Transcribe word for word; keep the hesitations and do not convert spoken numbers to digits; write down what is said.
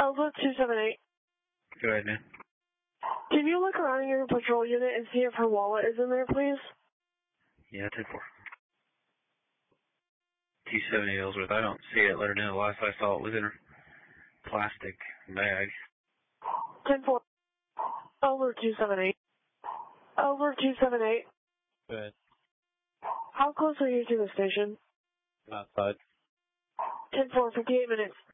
Over two seven eight. Go ahead, man. Can you look around in your patrol unit and see if her wallet is in there, please? Yeah, ten four. two seventy Ellsworth. I don't see it. Let her know. Last I saw it was in her plastic bag. ten four. Over two seven eight. Over two seven eight. Go ahead. How close are you to the station? I'm outside. ten four, fifty-eight minutes.